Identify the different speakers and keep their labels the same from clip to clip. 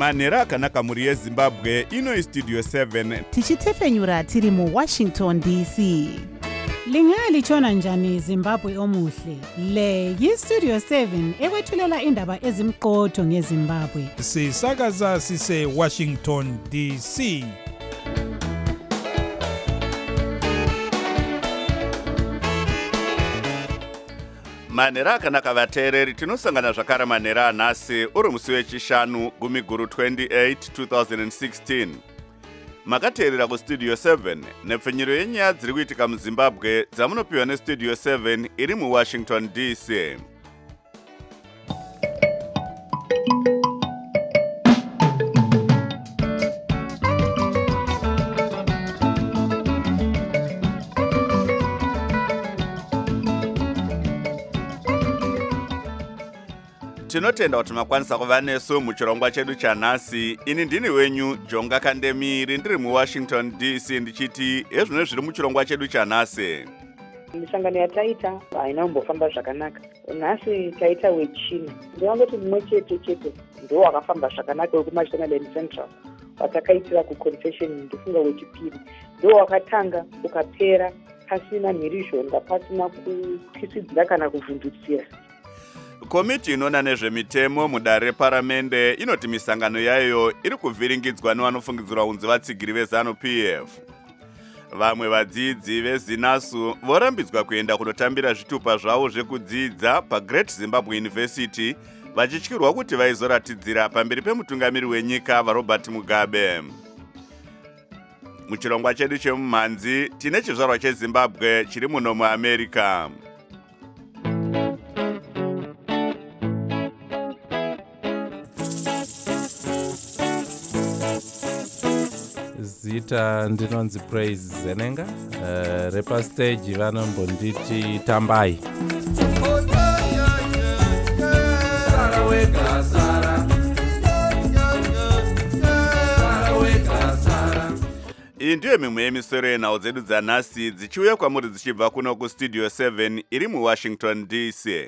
Speaker 1: manhero akanaka mhuri yezimbabwe. Ino istudio 7
Speaker 2: tichitefenyura tiri muWashington DC.
Speaker 3: Lingalitshona njani Zimbabwe omuhle? Le yiStudio 7 ekwethulela indaba ezimqotho ngeZimbabwe.
Speaker 4: Sisakaza sise Washington DC.
Speaker 1: manhero akanaka vateereri, tinosangana zvakare manhero anhasi uri musi wechishanu gumi guru 28 2016. makateerera kustudio 7 nepfenyuro yenyaya dziri kuitika muzimbabwe dzamunopiwa nestudio 7 iri muWashington DC. tinotenda kuti makwanisa kuva nesu muchirongwa chedu chanhasi. Ini ndini wenyu Jonga Kandemiri, ndiri muWashington DC, ndichiti ezvino zviri muchirongwa chedu chanhasi.
Speaker 5: Misangano yataita haina kumbofamba zvakanaka. Nhasi taita wechina. Ndinongoti mumwe chete ndo wakafamba zvakanaka wekuMashonaland Central. Watakaitira kuconfession ndofunga wechipiri. Ndo wakatanga ukapera pasina mhirizhonga, pasina kukwisidzira kana kuvhundutsira.
Speaker 1: Komiti inoona nezvemitemo mudare reparamende inoti misangano yayo iri kuvhiringidzwa nevanofungidzirwa kunzi vatsigiri veZANU-PF. Vamwe vadzidzi veZINASU vorambidzwa kuenda kunotambira zvitupa zvavo zvekudzidza paGreat Zimbabwe University vachityirwa kuti vaizoratidzira pamberi pemutungamiri wenyika vaRobert Mugabe. Muchirongwa chedu chemumhanzi tine chizvarwa cheZimbabwe chiri muno muAmerica.
Speaker 6: Zita ndinonzi Praise Zenenga, repa stage vanombonditi Tambai.
Speaker 1: Iyi ndiyo mimwe yemisoro yenhau dzedu dzanhasi dzichiuya kwamuri dzichibva kuno kustudio 7 iri muWashington DC.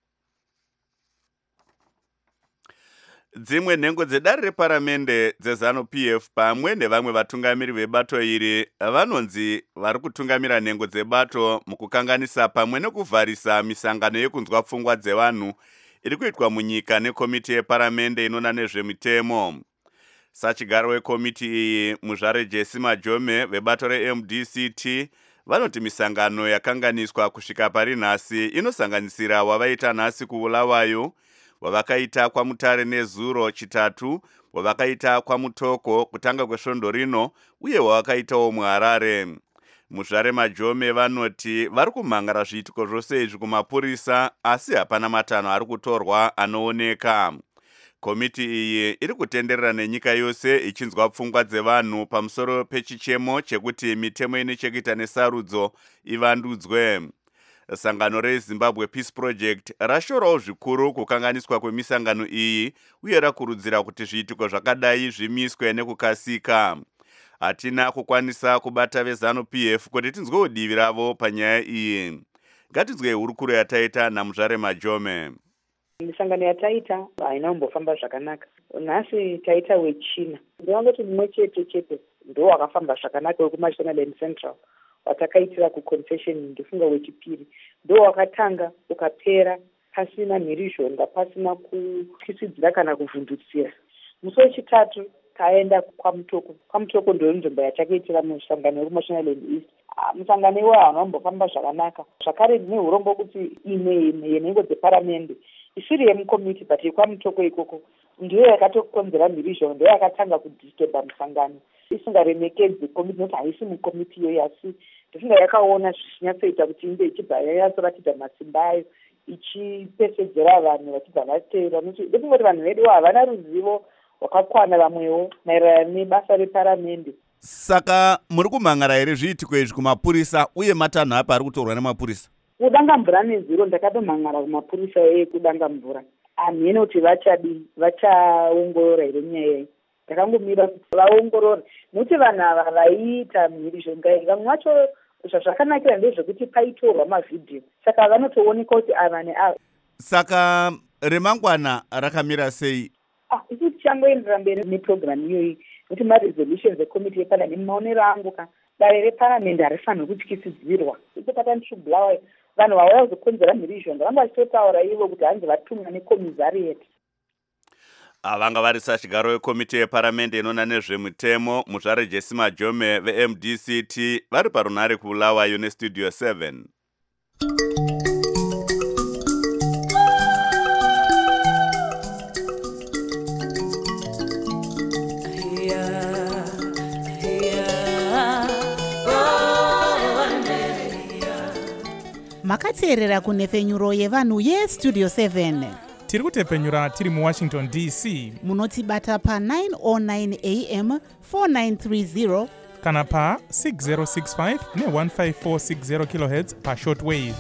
Speaker 1: Dzimwe nhengo dzedare reparamende dzeZANU-PF pamwe nevamwe vatungamiri vebato iri vanonzi vari kutungamira nhengo dzebato mukukanganisa pamwe nekuvharisa misangano yekunzwa pfungwa dzevanhu iri kuitwa munyika nekomiti yeparamende inoona nezvemitemo. Sachigaro wekomiti iyi muzvare Jesse Majome vebato reMDCT vanoti misangano yakanganiswa kusvika pari nhasi inosanganisira wavaita nhasi kuulawayo, wavakaita kwaMutare neZuro chitatu, wavakaita kwaMutoko kutanga kwesvondo rino, uye wavakaitawo muHarare. Muzvare Majome vanoti vari kumhangara zviitiko zvose izvi kumapurisa, asi hapana matanho ari kutorwa anooneka. Komiti iyi iri kutenderera nenyika yose ichinzwa pfungwa dzevanhu pamusoro pechichemo chekuti mitemo ine chekuita nesarudzo ivandudzwe. Sangano reZimbabwe Peace Project rashorawo zvikuru kukanganiswa kwemisangano iyi uye rakurudzira kuti zviitiko zvakadai zvimiswe nekukasika. Hatina kukwanisa kubata veZANU-PF kuti tinzwewo divi ravo panyaya iyi. Ngatinzwe hurukuro yataita naMuzvare Majome.
Speaker 5: Misangano yataita haina kumbofamba zvakanaka. Nhasi taita wechina. Ndinongoti mumwe chete ndo wakafamba zvakanaka wekuMashonaland Central. Watakaitira kuconfession ndofunga wechipiri. Ndo wakatanga ukapera pasina mhirizhonga, pasina kukwisidzira kana kuvhundutsira. Musi wechitatu taenda kwaMutoko. kwaMutoko ndo nzvimbo yatakaitira musangano wekuMashonaland East. Musangano iwo hauna kumbofamba zvakanaka. Zvakare ndine urombo kuti imwe yenhengo dzeparamende isiri yemukomiti but kwaMutoko ikoko ndiyo yakatokonzera mhirizhonga, ndiyo yakatanga kudisturba musangano isingaremekedzi komiti, noti haisi mukomiti iyoyo, asi ndisinga yakaona zvichinyatsoita kuti inge ichibva yatsoratidza masimba ayo ichipesedzera vanhu vachibva vateera. Ndokungoti vanhu vedu havana ruzivo rwakakwana vamwewo maererano nebasa reparamende.
Speaker 1: Saka muri kumhangara here zviitiko izvi kumapurisa, uye matanho apa ari kutorwa nemapurisa?
Speaker 5: Kudanga mvura neZuro ndakatomhangara kumapurisa ekudanga mvura. Hamene kuti vachaongorora here nyaya iyi. Ndakangomira kuti vaongorore, nokuti vanhu ava vaiita mhirizhonga iyi vamwe vacho zvazvakanakira ndezvekuti paitorwa mavhidhiyo, saka vanotooneka kuti ava neava.
Speaker 1: Saka remangwana rakamira sei?
Speaker 5: isi tichangoendera mberi neprogramu iyoyi kuti maresolutions ekomiti yeparliament maonero angu ka dare reparamende harifanirwi kutyisidzirwa ipepatanichibulawa vanhu vauya kuzokonzera mhirizhonga vanga vachitotaura ivo kuti hanzi vatumwa nekomizarieti.
Speaker 1: Vanga vari sachigaro wekomiti yeparamende inona nezvemutemo muzvare Jesse Majome veMDCT vari parunare kuBulawayo nestudio 7.
Speaker 2: Makateerera kunefenyuro yevanhu yestudio 7.
Speaker 4: Tiri kutefenyura tiri muWashington DC.
Speaker 2: Munotibata pa 909 AM 4930
Speaker 4: kana pa 6065 ne15460 kHz pa shortwave.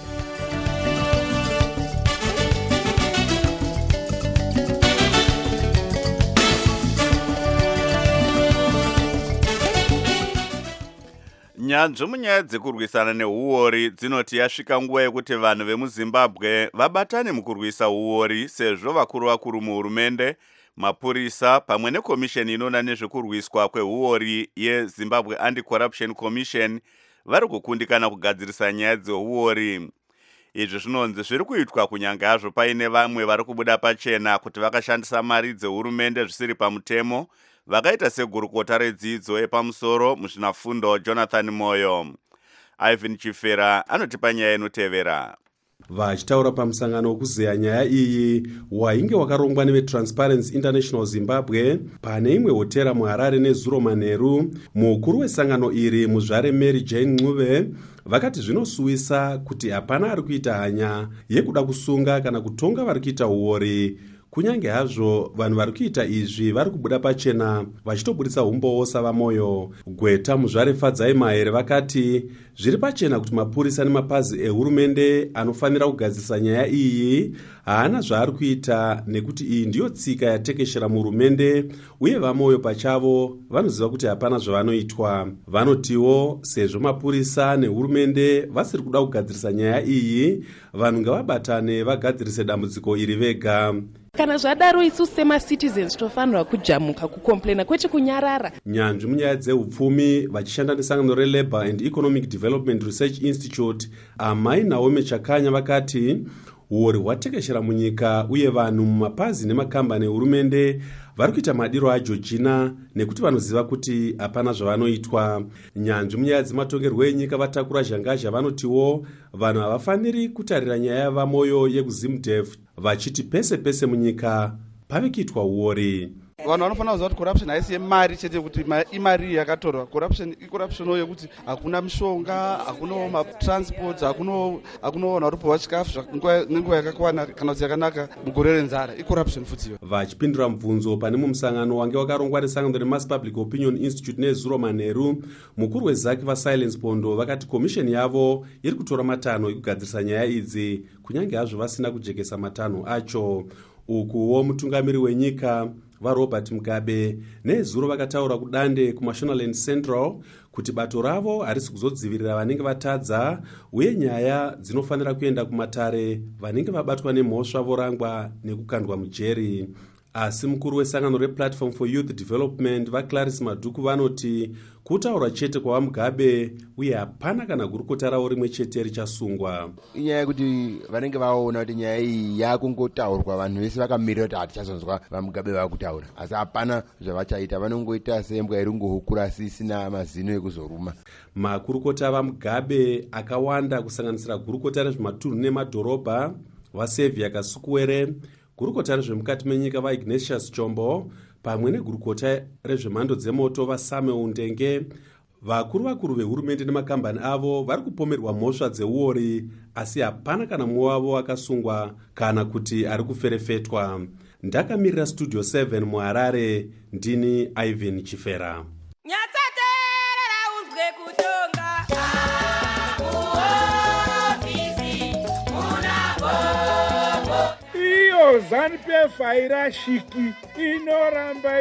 Speaker 1: Nyanzvi munyaya dzekurwisana neuori dzinoti yasvika nguva yekuti vanhu vemuZimbabwe vabatane mukurwisa uori, sezvo vakuru muhurumende, mapurisa pamwe nekomisheni inona nezvekurwiswa kweuori yeZimbabwe Anti-Corruption Commission vari kukundikana kugadzirisa nyaya dzeuori. Izvi zvinonzi zviri kuitwa kunyange hazvo paine vamwe vari kubuda pachena kuti vakashandisa mari dzehurumende zvisiri pamutemo, vakaita segurukota redzidzo yepamusoro muzvinafundo Jonathan Moyo. Ivan Chifera anotipa nyaya inotevera.
Speaker 7: Vachitaura pamusangano wekuzeya nyaya iyi wainge wakarongwa neveTransparency International Zimbabwe pane imwe hotera muHarare nezuro manheru, mukuru wesangano iri muzvare Mary Jane Ncube vakati zvinosuwisa kuti hapana ari kuita hanya yekuda kusunga kana kutonga vari kuita uori. Kunyange hazvo vanhu vari kuita izvi vari kubuda pachena vachitobudisa umbowo savaMoyo. Gweta muzvare Fadzai Mahere vakati zviri pachena kuti mapurisa nemapazi ehurumende anofanira kugadzirisa nyaya iyi haana zvaari kuita, nekuti iyi ndiyo tsika yatekeshera muhurumende uye vaMoyo pachavo vanoziva kuti hapana zvavanoitwa. Vanotiwo sezvo mapurisa nehurumende vasiri kuda kugadzirisa nyaya iyi, vanhu ngavabatane vagadzirise dambudziko iri vega.
Speaker 8: Kana zvadaro isu semacitizens tofanirwa kujamuka kukomplena kwete kunyarara.
Speaker 7: Nyanzvi munyaya dzeupfumi vachishanda nesangano reLabour and Economic Development Research Institute Amai Naomi Chakanya vakati uori hwatekeshera munyika uye vanhu mumapazi nemakambani ehurumende vari kuita madiro aJorgina nekuti vanoziva kuti hapana zvavanoitwa. Nyanzvi munyaya dzematongerwo enyika vatakura zhangazha vanotiwo vanhu havafaniri kutarira nyaya yavaMoyo yekuZimDef vachiti pese pese munyika pave kuitwa uori.
Speaker 9: Vanhu vanofanira kuziva kuti corruption haisi yemari chete kuti imari yakatorwa. Corruption icorruption yekuti hakuna mishonga, hakuna matransport, hakunowana rupo chikafu nenguva yakakwana kana kuti yakanaka mugore renzara. Icorruption futi.
Speaker 7: Vachipindura mubvunzo pane mumusangano wange wakarongwa nesangano reMass Public Opinion Institute nezuro manheru, mukuru weZaki vaSilence Pondo vakati komisheni yavo iri kutora matanho ekugadzirisa nyaya idzi kunyange hazvo vasina kujekesa matanho acho. Ukuwo mutungamiri wenyika vaRobert Mugabe nezuro vakataura kudande kuMashonaland Central kuti bato ravo harisi kuzodzivirira vanenge vatadza uye nyaya dzinofanira kuenda kumatare vanenge vabatwa nemhosva vorangwa nekukandwa mujeri. Asi mukuru wesangano rePlatform for Youth Development vaClarice Madhuku vanoti kutaura chete kwaVaMugabe uye hapana kana gurukota ravo rimwe chete richasungwa.
Speaker 10: Inyaya yekuti vanenge vaona kuti nyaya iyi yakungotaurwa vanhu vese vakamirira kuti hatichazonzwa vaMugabe vakutaura, asi hapana zvavachaita, vanongoita sembwa iri kungohukura asisina mazino ekuzoruma.
Speaker 7: Makurukota vaMugabe akawanda kusanganisira gurukota rezvematunhu nemadhorobha vaSevia Kasukuwere, gurukota rezvemukati menyika vaIgnatius Chombo pamwe negurukota rezvemhando dzemoto vaSamuel Ndenge. Vakuru vehurumende nemakambani avo vari kupomerwa mhosva dzeuori, asi hapana kana mumwe wavo akasungwa kana kuti ari kuferefetwa. Ndakamirira studio 7 muHarare, ndini Ivan Chifera.
Speaker 11: ZANU-PF hairashiki, inoramba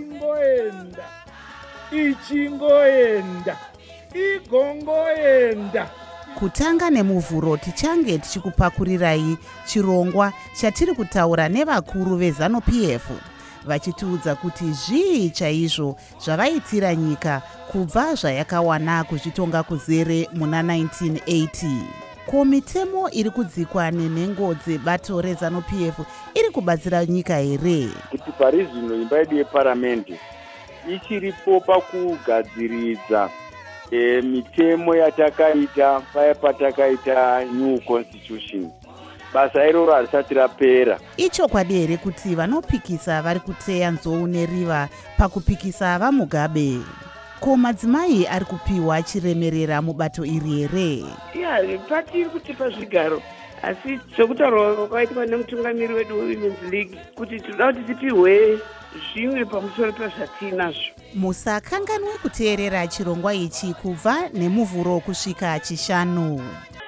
Speaker 11: ichingoenda, igongoenda.
Speaker 2: Kutanga nemuvhuro tichange tichikupakurirai chirongwa chatiri kutaura nevakuru veZANU-PF. vachitiudza kuti zvii chaizvo zvavaitira nyika kubva zvayakawana kuzvitonga kuzere muna 1980. Ko mitemo iri kudzikwa nenhengo dzebato reZANU-PF iri kubatsira nyika here?
Speaker 12: Kuti pari zvino imba yedu yeparamende ichiripo pakugadziridza mitemo yatakaita paya patakaita new constitution. Basa iroro harisati rapera.
Speaker 2: Ichokwadi here kuti vanopikisa vari kuteya nzou neriva pakupikisa vaMugabe? Ko madzimai ari kupiwa chiremerera mubato iri here?
Speaker 5: Patiri kutipa zvigaro, asi zvekutaura kwakaitwa nemutungamiri wedu weWomen's League kuti tinoda kuti tipihwe zvimwe pamusoro pezvatinazvo.
Speaker 2: Musakanganwe kuteerera chirongwa ichi kubva nemuvhuro kusvika chishanu.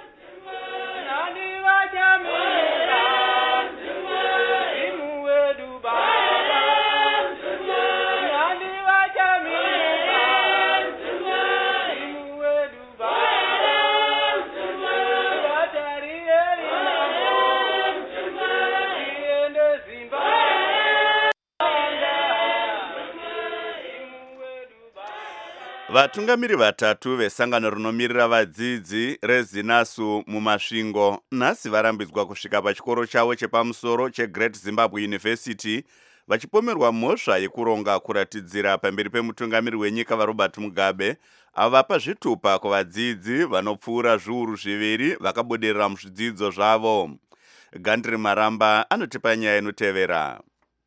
Speaker 1: Vatungamiri vatatu vesangano rinomirira vadzidzi reZINASU mumasvingo nhasi varambidzwa kusvika pachikoro chavo chepamusoro cheGreat Zimbabwe University vachipomerwa mhosva yekuronga kuratidzira pamberi pemutungamiri wenyika vaRobert Mugabe avapa zvitupa kuvadzidzi vanopfuura zviuru zviviri vakabudirira muzvidzidzo zvavo. Gandri Maramba anotipa nyaya inotevera.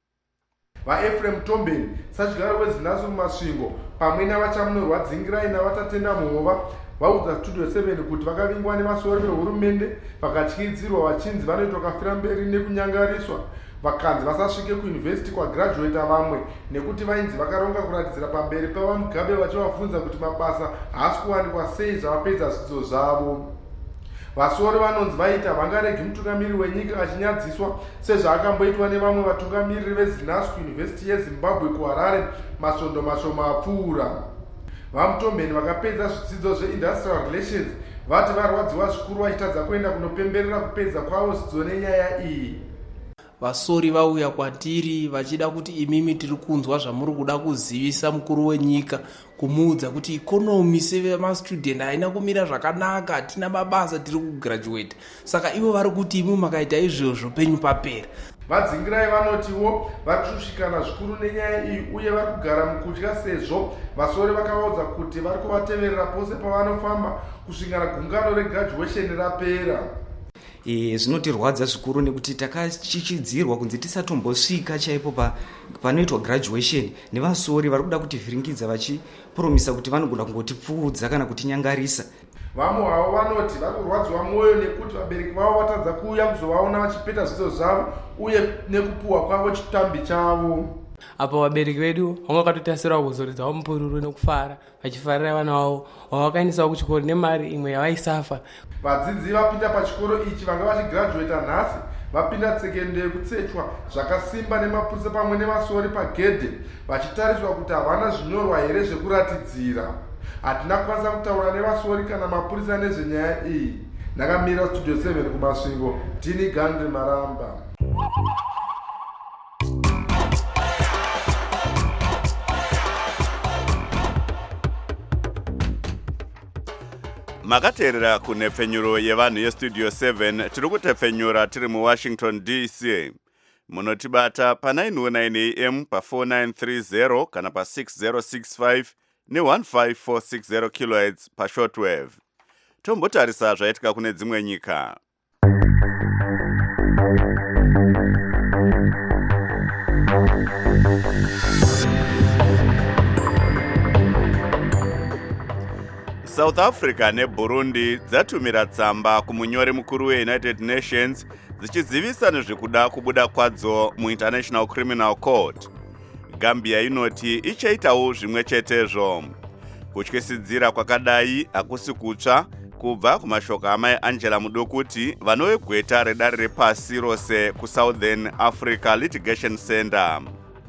Speaker 11: vaEfrem Tombeni sadyigaro weZINASU mumasvingo pamwe navachamunyorwa dzingirai navatatenda muhova vaudza Studio 7 kuti vakavingwa nemasori vehurumende vakatyidzirwa vachinzi vanoitwa kafira mberi nekunyangariswa vakanzi vasasvike kuyunivhesiti kwagraduata vamwe nekuti vainzi vakaronga kuratidzira pamberi pavaMugabe vachivabvunza kuti mabasa haasi kuwanikwa sei zvavapedza zvidzidzo zvavo. Vasori vanonzi vaita vangaregi mutungamiri wenyika achinyadziswa sezvaakamboitwa nevamwe vatungamiriri veZINASU University yeZimbabwe kuHarare masvondo mashoma apfuura. VaMutombeni vakapedza zvidzidzo zveIndustrial Relations vati varwadziwa zvikuru vachitadza kuenda kunopemberera kupedza kwavo zvidzidzo nenyaya iyi.
Speaker 13: Vasori vauya kwatiri vachida kuti imimi tiri kunzwa zvamuri kuda kuzivisa mukuru wenyika kumuudza kuti ikonomi sevemastudent haina kumira zvakanaka, hatina mabasa, tiri kugraduate. Saka ivo vari kuti imi makaita izvozvo penyu papera.
Speaker 11: Vadzingirai vanotiwo vari kusvikana zvikuru nenyaya iyi uye vari kugara mukutya sezvo vasori vakavaudza kuti vari kuvateverera pose pavanofamba kusvikana gungano regraduation rapera.
Speaker 14: Zvinotirwadza zvikuru nekuti takachichidzirwa kunzi tisatombosvika chaipo panoitwa graduation nevasori vari kuda kutivhiringidza vachipromisa kuti vanogona kungotipfuudza kana kutinyangarisa.
Speaker 11: Vamwe havo vanoti vari kurwadziwa mwoyo nekuti vabereki vavo vatadza kuuya kuzovaona vachipedza zvidzidzo zvavo uye nekupuhwa kwavo chitambi chavo.
Speaker 15: Apa vabereki vedu vamwe vakatotasirawo kuzoridzawo mupururu nekufara vachifarira vana vavo vavakaendesawo kuchikoro nemari imwe yavaisafa.
Speaker 11: Vadzidzi vapinda pachikoro ichi vanga vachigraduata nhasi vapinda tsekende yekutsechwa zvakasimba nemapurisa pamwe nevasori pagedhe vachitariswa kuti havana zvinyorwa here zvekuratidzira. Hatina kukwanisa kutaura nevasori kana mapurisa nezvenyaya iyi. Ndakamira Studio 7 kumasvingo, ndini Gandri Maramba.
Speaker 1: Makateerera kunepfenyuro yevanhu yeStudio 7 tiri kutepfenyura tiri muWashington DC. Munotibata pa 919 AM pa 4930 kana pa 6065 ne15460 kHz pa shortwave. Tombotarisa zvaitika kune dzimwe nyika. South Africa neBurundi dzatumira tsamba kumunyori mukuru weUnited Nations dzichizivisa nezvekuda kubuda kwadzo muInternational Criminal Court. Gambia inoti ichaitawo zvimwe chetezvo. Kutyisidzira kwakadai hakusi kutsva kubva kumashoko amai Angela Mudokuti vanovegweta redare repasi rose kuSouthern Africa Litigation Center.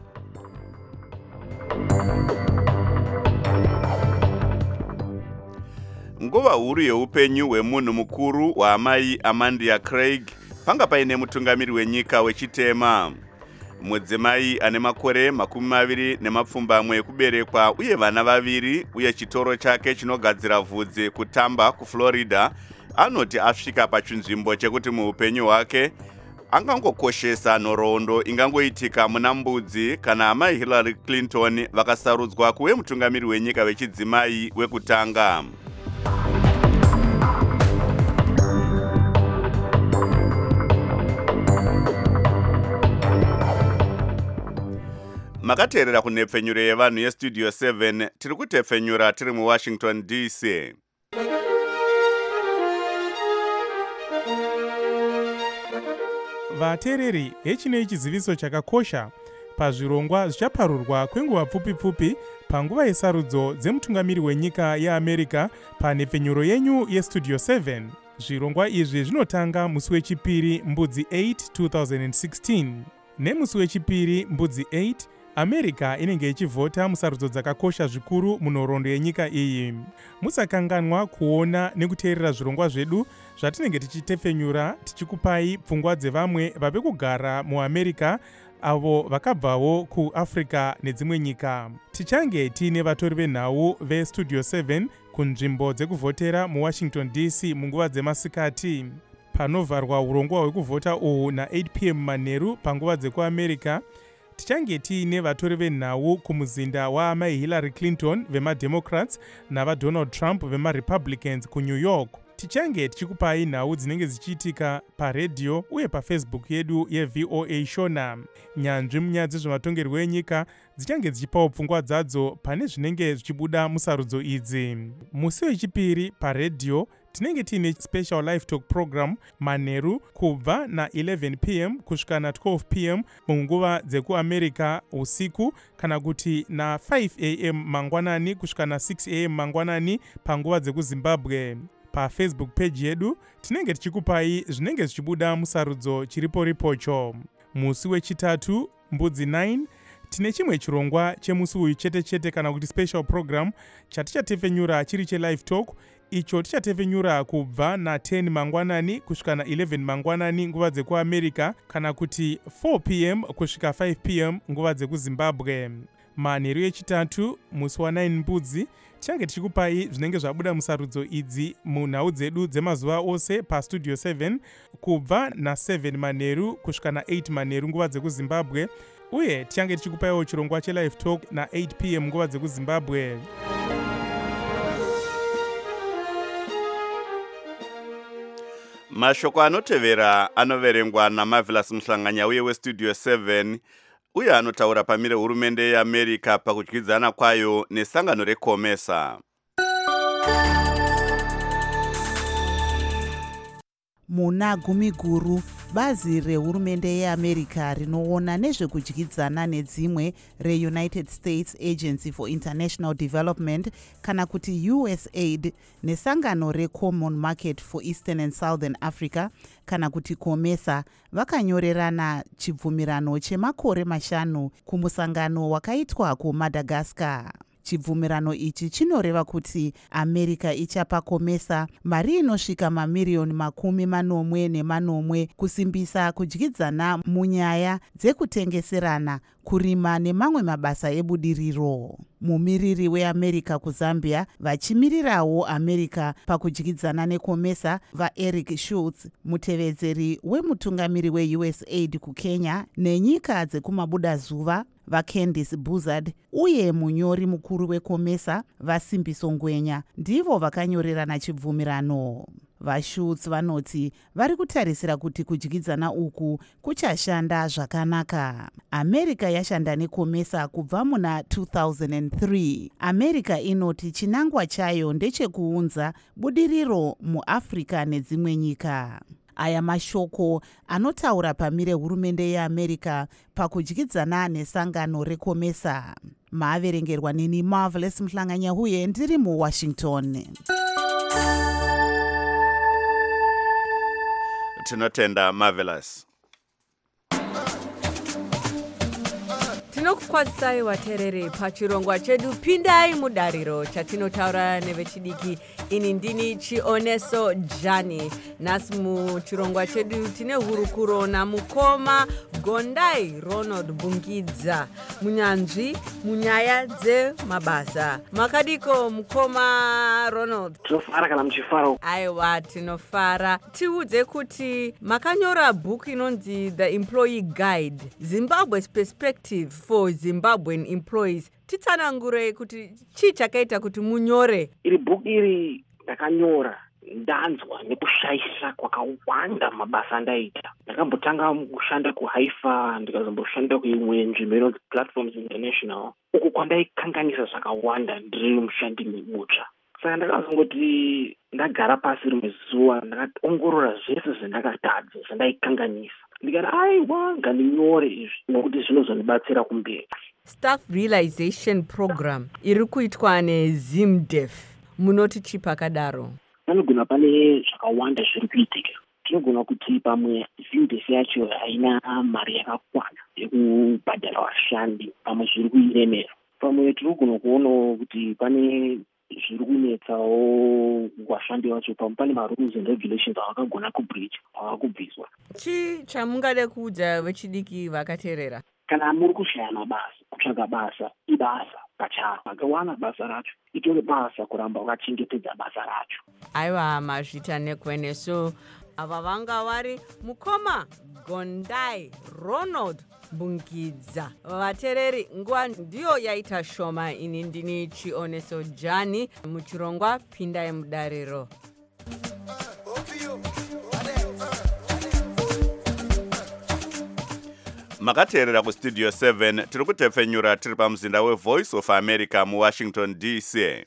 Speaker 1: Nguva huru yeupenyu hwemunhu mukuru waamai Amandia Craig panga paine mutungamiri wenyika wechitema. mudzimai ane makore 21 ekuberekwa uye vana 2 uye chitoro chake chinogadzira vhudzi kutamba kuFlorida anoti asvika pachinzvimbo chekuti muupenyu hwake angangokoshesa nhoroondo ingangoitika muna mbudzi kana amai Hillary Clinton vakasarudzwa kuve mutungamiri wenyika wechidzimai wekutanga. Makateerera kunhepfenyuro yevanhu yestudio 7 tiri kutepfenyura tiri muWashington DC.
Speaker 4: Vateereri, hechinei chiziviso chakakosha pazvirongwa zvichaparurwa kwenguva pfupi panguva yesarudzo dzemutungamiri wenyika yeAmerica panhepfenyuro yenyu yestudio 7. Zvirongwa izvi zvinotanga musi wechipiri mbudzi 8 2016. Nemusi wechipiri mbudzi 8 America inenge ichivhota musarudzo dzakakosha zvikuru munhoroondo yenyika iyi. Musakanganwa kuona nekuteerera zvirongwa zvedu zvatinenge tichitepfenyura tichikupai pfungwa dzevamwe vabe kugara muAmerica avo vakabvawo kuAfrica nedzimwe nyika. Tichange tiine vatori venhau vestudio 7 kunzvimbo dzekuvhotera muWashington DC munguva dzemasikati. Panovharwa urongwa hwekuvhota uhu na8 p.m. manheru panguva dzekuAmerica. Tichange tiine vatori venhau kumuzinda waamai Hillary Clinton vemademocrats navaDonald Trump vemarepublicans kuNew York. Tichange tichikupai nhau dzinenge zichiitika paredhiyo uye paFacebook yedu yeVOA Shona. Nyanzvi munyaya dzezvematongerwo enyika dzichange dzichipawo pfungwa dzadzo pane zvinenge zvichibuda musarudzo idzi. Musi wechipiri paredhiyo tinenge tiine special live talk program manheru kubva na11 p.m. kusvika na12 p.m. munguva dzekuAmerica usiku kana kuti na5 a.m. mangwanani kusvika na6 a.m. mangwanani panguva dzekuZimbabwe. PaFacebook page yedu tinenge tichikupai zvinenge zvichibuda musarudzo chiripo-ripocho. Musi wechitatu mbudzi 9 tine chimwe chirongwa chemusi uyu chete kana kuti special program chatichatepfenyura chiri chelive talk. Icho tichatepfenyura kubva na10 mangwanani kusvika na11 mangwanani nguva dzekuAmerica kana kuti 4 p.m. kusvika 5 p.m. nguva dzekuZimbabwe. Manheru echitatu musi wa9 mbudzi tichange tichikupai zvinenge zvabuda musarudzo idzi munhau dzedu dzemazuva ose pastudio 7 kubva na7 manheru kusvika na8 manheru nguva dzekuZimbabwe uye tichange tichikupaiwo chirongwa chelive talk na8 p.m. nguva dzekuZimbabwe.
Speaker 1: Mashoko anotevera anoverengwa naMarvelous Muhlanganya uye westudio 7 uye anotaura pamire hurumende yeAmerica pakudyidzana kwayo nesangano reCOMESA.
Speaker 2: Muna gumi guru bazi rehurumende yeAmerica rinoona nezvekudyidzana nedzimwe reUnited States Agency for International Development kana kuti USAID nesangano reCommon Market for Eastern and Southern Africa kana kuti COMESA vakanyorerana chibvumirano chemakore 5 kumusangano wakaitwa kuMadagascar. Chibvumirano ichi chinoreva kuti America ichapa COMESA mari inosvika mamiriyoni 40 kusimbisa kudyidzana munyaya dzekutengeserana, kurima nemamwe mabasa ebudiriro. Mumiriri weAmerica kuZambia vachimirirawo America pakudyidzana neCOMESA vaEric Schultz, mutevedzeri wemutungamiri weUSAID kuKenya nenyika dzekumabudazuva vaCandice Buzzard uye munyori mukuru weCOMESA vaSimbiso Ngwenya ndivo vakanyorerana chibvumirano. VaSchultz vanoti vari kutarisira kuti kudyidzana uku kuchashanda zvakanaka. America yashanda neCOMESA kubva muna 2003. America inoti chinangwa chayo ndechekuunza budiriro muAfrica nedzimwe nyika. Aya mashoko anotaura pamire hurumende yeAmerica pakudyidzana nesangano reCOMESA. Maaverengerwa nini Marvelous Muhlanganya uye ndiri muWashington.
Speaker 1: Tinotenda Marvelous.
Speaker 16: Tinokukwazisai vateereri pachirongwa chedu Pindai Mudariro chatinotaura nevechidiki. Ini ndini Chioneso Jani. Nhasi muchirongwa chedu tine hurukuro namukoma Gondai Ronald Bungidza, munyanzvi munyaya dzemabasa. Makadiko mukoma Ronald?
Speaker 17: Tinofara kana muchifara.
Speaker 16: Aiwa, tinofara. Tiudze kuti makanyora bhuku inonzi The Employee Guide, Zimbabwe's Perspective for Zimbabwean Employees. Titsanangurei kuti chii chakaita kuti munyore?
Speaker 17: Iri bhuku iri ndakanyora ndanzwa nekushayisa kwakawanda mabasa andaita. Ndakambotanga kushanda kuHaifa, ndikazomboshanda kuimwe nzvimbo inonzi Platforms International. Uku kwandaikanganisa zvakawanda ndiri mushandi mutsva. Saka ndakazongoti ndagara pasi rimwe zuva ndakaongorora zvese zvandakatadza zvandaikanganisa. Ndikati aiwa ngandinyore izvi nokuti zvinozondibatsira kumberi.
Speaker 16: Staff Realization Program iri kuitwa neZimDef. Munoti chi pakadaro?
Speaker 17: Panogona pane zvakawanda zviri kuitika. Tinogona kuti pamwe ZimDef yacho haina mari yakakwana yekubhadhara vashandi, pamwe zviri kuiremera. Pamwe tinogona kuona kuti pane zviri kunetsawo vashandi vacho, pamwe pane marules and regulations avakagona kubreach, avakubviswa.
Speaker 16: Chii chamungade kuudza vechidiki vakateerera?
Speaker 17: Kana muri kushaya mabasa, kutsvaga basa ibasa pacharo. Akawana basa racho, itore basa kuramba wakachengetedza basa racho.
Speaker 16: Aiwa, mazvita nekweneso. Ava vanga vari mukoma Gondai Ronald Bungidza. Vateereri, nguva ndiyo yaita shoma. Ini ndini Chioneso Jani muchirongwa Pindai Mudariro.
Speaker 1: Makateerera kustudio 7 tiri kutepfenyura tiri pamuzinda weVoice of America muWashington DC.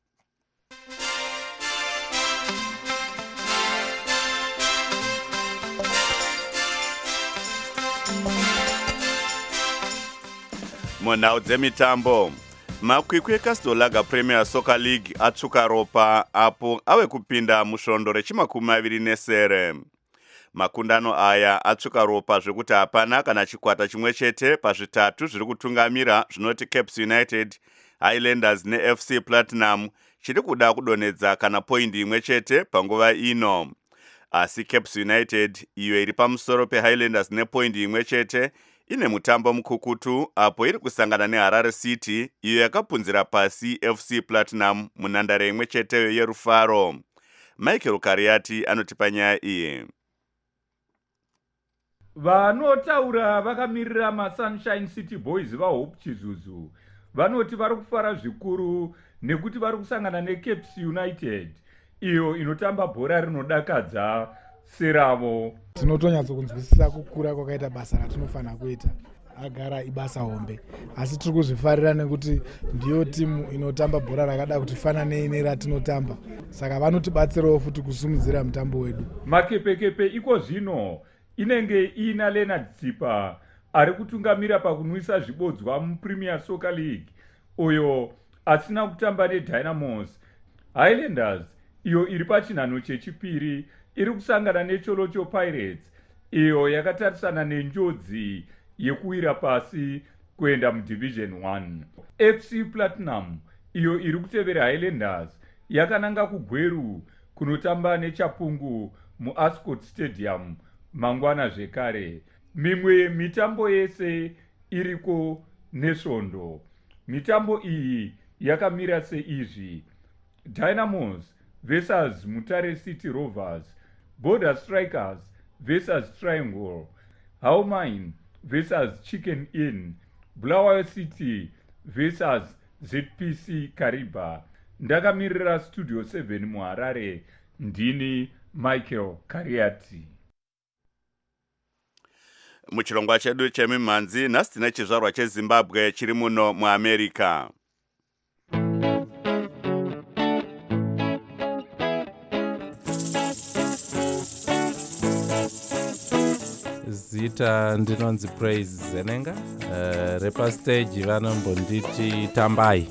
Speaker 1: Munhau dzemitambo, makwikwi eCastlelaga Premier Soccer League atsvuka ropa apo ave kupinda musvondo rechi27. Makundano aya atsvuka ropa zvekuti hapana kana chikwata chimwe chete pazvitatu zviri kutungamira zvinoti Caps United, Highlanders neFC Platinum chiri kuda kudonedza kana poindi imwe chete panguva ino. Asi Caps United, iyo iri pamusoro peHighlanders nepoindi imwe chete, ine mutambo mukukutu apo iri kusangana neHarare City, iyo yakapunzira pasi FC Platinum munhandare imwe cheteyo yerufaro. Michael Kariati anotipa nyaya iyi.
Speaker 18: Vanotaura vakamirira maSunshine City Boys vaHope Chizuzu vanoti vari kufara zvikuru nekuti vari kusangana neCaps United, iyo inotamba bhora rinodakadza seravo.
Speaker 19: Tinotonyatso kunzwisisa kukura kwakaita basa ratinofanira kuita. Agara ibasa hombe, asi tiri kuzvifarira nekuti ndiyo timu inotamba bhora rakada kuti fanane neratinotamba. Saka vanotibatsirawo futi kusimudzira mutambo wedu.
Speaker 18: Makepekepe iko zvino inenge ina Leonard Tsipa ari kutungamira pakunwisa zvibodzwa muPremier Soccer League, uyo asina kutamba neDynamos. Highlanders, iyo iri pachinhano chechipiri, iri kusangana neCholocho Pirates, iyo yakatarisana nenjodzi yekuwira pasi kuenda muDivision 1. FC Platinum, iyo iri kutevera Highlanders, yakananga kuGweru kunotamba neChapungu muAscot Stadium mangwana zvekare. Mimwe mitambo yese iriko nesvondo. Mitambo iyi yakamira seizvi: Dynamos versus Mutare City Rovers, Border Strikers versus Triangle, Howmine versus Chicken Inn, Bulawayo City versus ZPC Kariba. Ndakamirira Studio 7 muHarare, ndini Michael Kariati.
Speaker 1: Muchirongwa chedu chemimhanzi, nhasi tine chizvarwa cheZimbabwe chiri muno muAmerica.
Speaker 6: Zita ndinonzi Praise Zenenga, repastage vanombonditi Tambai.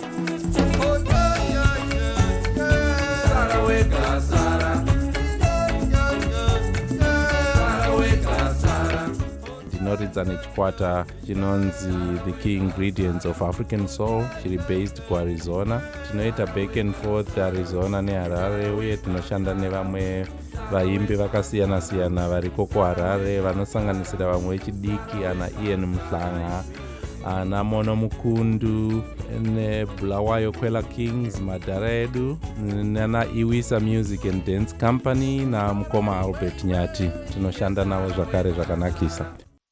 Speaker 6: inoridza nechikwata chinonzi The Key Ingredients of African Soul, chiri based kuArizona. Tinoita back and forth Arizona neHarare, uye tinoshanda nevamwe vaimbi vakasiyana-siyana variko kuHarare vanosanganisira vamwe vechidiki ana Ian Mhlanga, ana Mono Mukundu, neBulawayo Kwela Kings, madhara edu, nana Iwisa Music and Dance Company namukoma Albert Nyati. Tinoshanda navo zvakare zvakanakisa.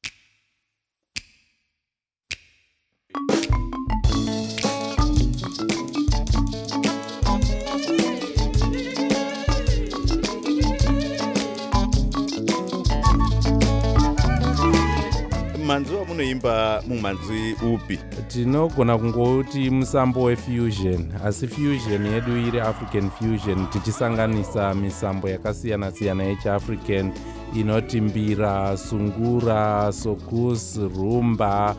Speaker 1: Manzi wamunoimba mumanzi upi?
Speaker 6: Tinogona kungoti musambo wefusion, asi fusion yedu iri African fusion, tichisanganisa misambo yakasiyana-siyana yechiAfrican inoti mbira, sungura, sokus, rumba,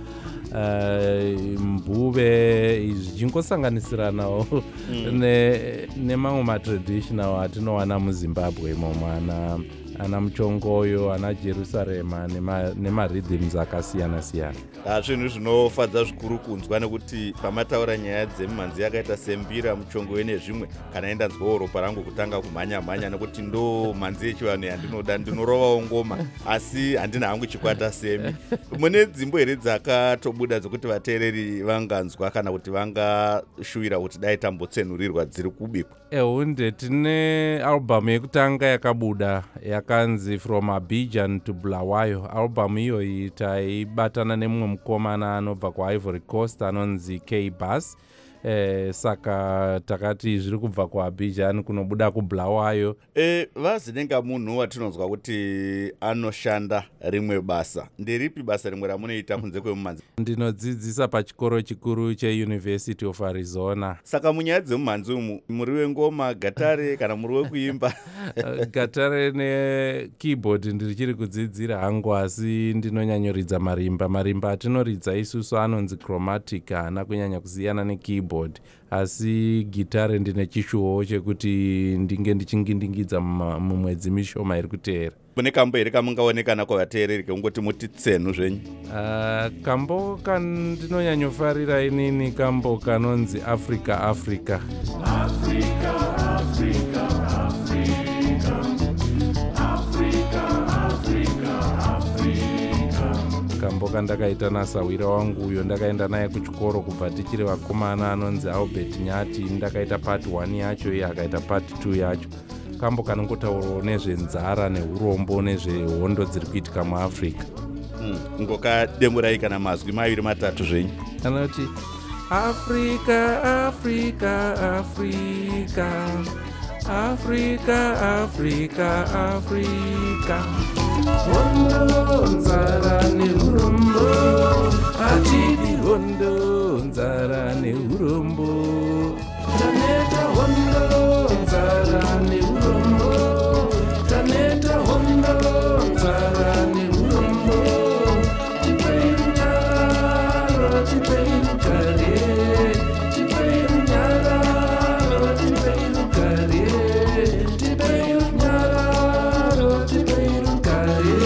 Speaker 6: mbuve, zvichingosanganisiranawo nemamwe matraditional atinowana muZimbabwe imomo, ana muchongoyo, ana Jerusalema nemarhythms akasiyana-siyana.
Speaker 1: Zvinhu zvinofadza zvikuru kunzwa, nekuti pamataura nyaya dzemumanzi yakaita sembira, muchongoyo nezvimwe, kana enda nzwawo ropa rangu kutanga kumhanya-mhanya, nekuti ndo manzi yechivanhu yandinoda, ndinorovawo ngoma asi handina hangu chikwata semi. Mune dzimbo here dzakatobuda dzokuti vateereri vanganzwa kana kuti vangashuvira kuti dai tambotsenurirwa dziri kubikwa?
Speaker 6: Ehunde, tine albamu yekutanga yakabuda yakanzi From Abidjan to Bulawayo. Albamu iyoyi taibatana nemumwe mukomana anobva kuIvory Coast anonzi K-Bass. Saka takati zviri kubva kuAbidjan kunobuda kuBulawayo.
Speaker 1: Vazinenga munhu watinonzwa kuti anoshanda rimwe basa. Nderipi basa rimwe ramunoita kunze kwemumanzi?
Speaker 6: Ndinodzidzisa pachikoro chikuru cheUniversity of Arizona.
Speaker 1: Saka munyaya dzemumanzi umu, muri wengoma, gatare kana muri wekuimba?
Speaker 6: Gatare nekeyboard ndirichiri kudzidzira hangu, asi ndinonyanyoridza marimba. Marimba atinoridza isusu anonzi chromatic, haana kunyanya kusiyana nekeyboard. Asi gitare ndine chishuwo chekuti ndinge ndichingindingidza mumwedzi mishoma iri kuteera.
Speaker 1: Kune kambo here kamungaonekana kwavateereri kungoti muti tsenu zvenyu?
Speaker 6: Kambo kandinonyanyofarira inini kambo kanonzi Africa Africa. Africa, Africa, Africa. Africa, Africa, Africa. Kambo kandakaita nasawira wangu uyo ndakaenda naye kuchikoro kubva tichiri vakomana anonzi Albert Nyati. Ndakaita part 1 yacho, iye akaita part 2 yacho. Kambo kanongotaurawo nezvenzara neurombo nezvehondo dziri kuitika muAfrica.
Speaker 1: Ngokademurai kana mazwi maviri matatu zvenyu.
Speaker 6: Anoti Africa, Africa, Africa, Africa, Africa, Africa. Hondo, nzara neurombo, atidi hondo, nzara neurombo. Taneta hondo, nzara neurombo, taneta hondo, nzara neurombo. Tipeirunyara, tipeirukare, tipeirunyara, tipeirukare, tipeirunyara, tipeirukare.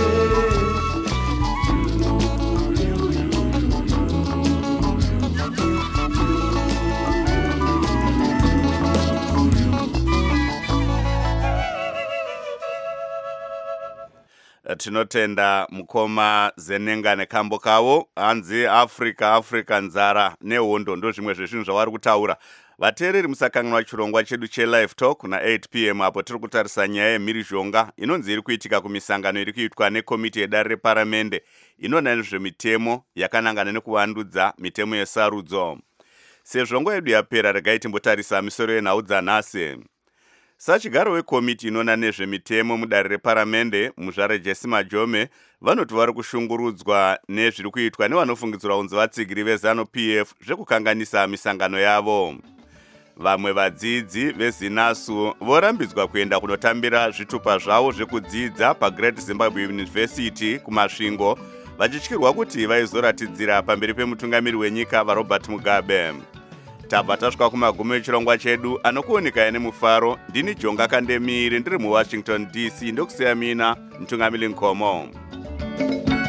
Speaker 1: Tinotenda mukoma Zenenga nekambo kavo, hanzi Africa Africa, nzara nehondo ndo zvimwe zvezvinhu zvavari kutaura. Vateereri musakanganwa chirongwa chedu cheLive Talk na 8 p.m. apo tiri kutarisa nyaya yemhirizhonga inonzi iri kuitika kumisangano iri kuitwa nekomiti yedare reparamende inoona nezvemitemo yakanangana nekuvandudza mitemo yesarudzo. Sezvo nguva yedu yapera, regai timbotarisa misoro yenhau dzanhasi. Sachigaro wekomiti inoona nezvemitemo mudare reparamende, muzvare Jesse Majome, vanoti vari kushungurudzwa nezviri kuitwa nevanofungidzirwa kunzi vatsigiri veZANU-PF zvekukanganisa misangano yavo. Vamwe vadzidzi veZINASU vorambidzwa kuenda kunotambira zvitupa zvavo zvekudzidza paGreat Zimbabwe University kumasvingo, vachityirwa kuti vaizoratidzira pamberi pemutungamiri wenyika vaRobert Mugabe. Tabva tasvika kumagumo echirongwa chedu, anokuoneka nemufaro. Ndini Jonga Kandemiri, ndiri muWashington DC, ndokusiya mina Mtungamiri Nkomo.